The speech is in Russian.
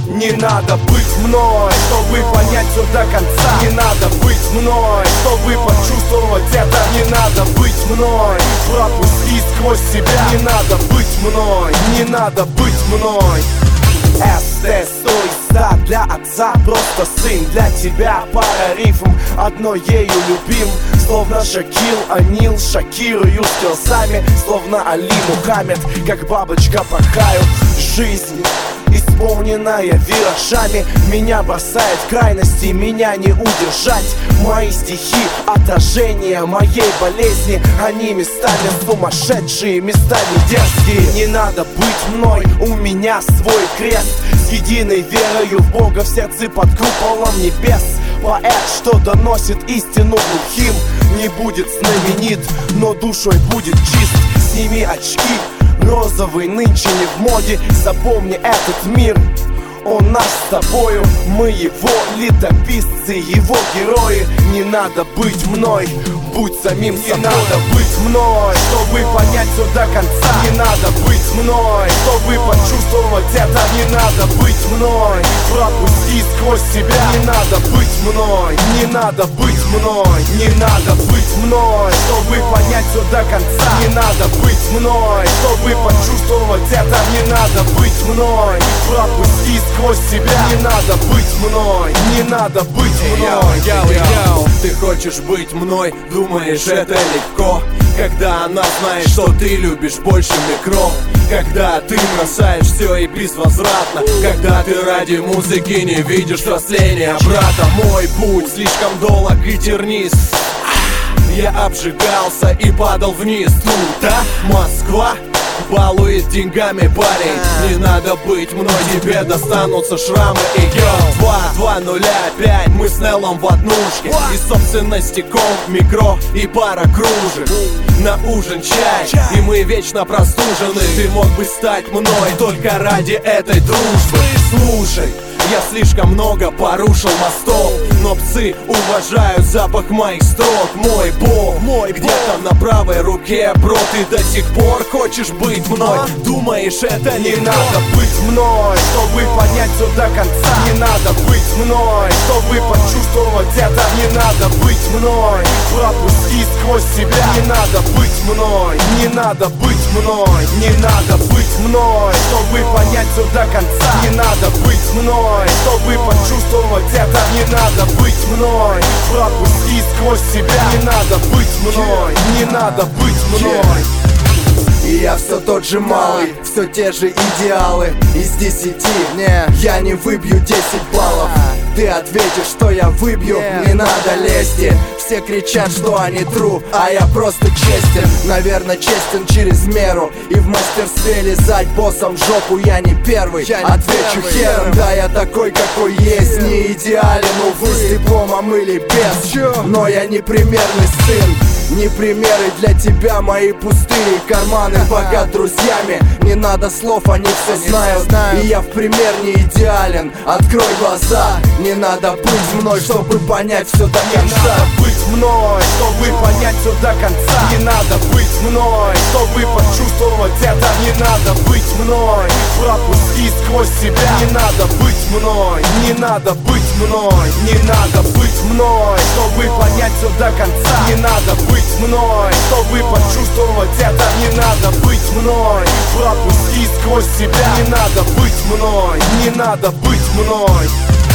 Не надо быть мной, чтобы понять все до конца. Не надо быть мной, чтобы почувствовать это. Не надо быть мной, пропусти сквозь себя. Не надо быть мной, не надо быть мной. СТ-100 для отца, просто сын. Для тебя пара рифм, одной ею любим. Словно Шакил, Анил, шокирую скиллсами. Словно Али Мухаммед, как бабочка порхаю. Жизнь, исполненная виражами, меня бросает в крайности, меня не удержать. Мои стихи, отражение моей болезни. Они местами сумасшедшие, местами дерзкие. Не надо быть мной, у меня свой крест. С единой верою в Бога в сердце под куполом небес. Поэт, что доносит истину глухим, не будет знаменит, но душой будет чист. Сними очки, розовый нынче не в моде. Запомни этот мир, он наш с тобою. Мы его летописцы, его герои. Не надо быть мной, будь самим собой. Не надо быть мной, чтобы понять все до конца. Не надо быть мной, чтобы почувствовать это. Не надо быть мной, пропусти сквозь себя. Не надо быть мной, не надо быть мной. Не надо быть мной, чтобы понять все до конца. Не надо быть мной, чтобы почувствовать это. Не надо быть мной, пропусти сквозь себя. Не надо быть мной, не надо быть мной. Ты хочешь быть мной, думаешь это легко, когда она знает, что ты любишь больше микро. Когда ты бросаешь все и безвозвратно, когда ты ради музыки не видишь взросления брата. Мой путь слишком долг и тернист. Я обжигался и падал вниз. Тут, Москва балует деньгами, парень. Не надо быть мной, тебе достанутся шрамы. И 2-2-0-5, мы с Неллом в однушке. И собственности комп, микро и пара кружек. На ужин чай, и мы вечно простужены. Ты мог бы стать мной только ради этой дружбы. Слушай, я слишком много порушил мостов, но псы уважают запах моих строк. Мой бог где-то на правой руке, бро. Ты до сих пор хочешь быть мной? Думаешь, это не надо быть мной, чтобы понять все до конца. Не надо быть мной, чтобы почувствовать это. Не надо быть мной, пропусти сквозь себя. Не надо быть мной, не надо быть мной. Не надо быть мной, чтобы понять все до конца. Не надо быть мной, чтобы почувствовать это. Не надо быть мной, пропусти сквозь себя. Не надо быть мной, не надо быть мной. И я все тот же малый, все те же идеалы. Из 10 я не выбью 10 баллов. Ты ответишь, что я выбью, не надо лезть. Все кричат, что они true, а я просто честен. Наверное, честен через меру. И в мастерстве лизать боссом в жопу я не первый. Отвечу хером, да я такой, какой есть. Не идеален, увы, с дипломом или без. Но я не примерный сын. Не примеры для тебя мои пустые карманы. Богат друзьями, не надо слов, они все знают. И я в пример не идеален, открой глаза. Не надо быть мной, чтобы понять все до конца. Не надо быть мной, чтобы понять все до конца. Не надо быть мной, чтобы почувствовать это. Не надо быть мной, пропусти сквозь себя. Не надо быть мной, не надо быть мной. Не надо быть мной, чтобы понять все до конца. Не надо быть мной, чтобы почувствовать это. Не надо быть мной, пропусти сквозь себя. Не надо быть мной, не надо быть мной.